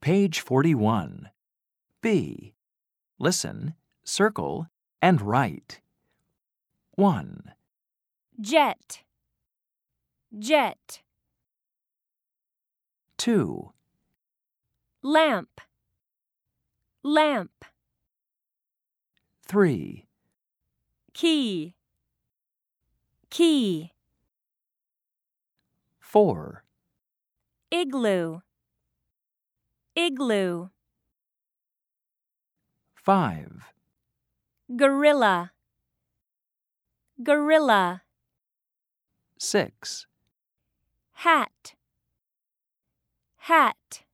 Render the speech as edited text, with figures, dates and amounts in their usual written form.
Page 41. B. Listen, circle, and write. 1, Jet. Jet. 2, Lamp. Lamp. 3, Key. Key. 4, Igloo. Igloo. 5, Gorilla. Gorilla. 6, Hat. Hat.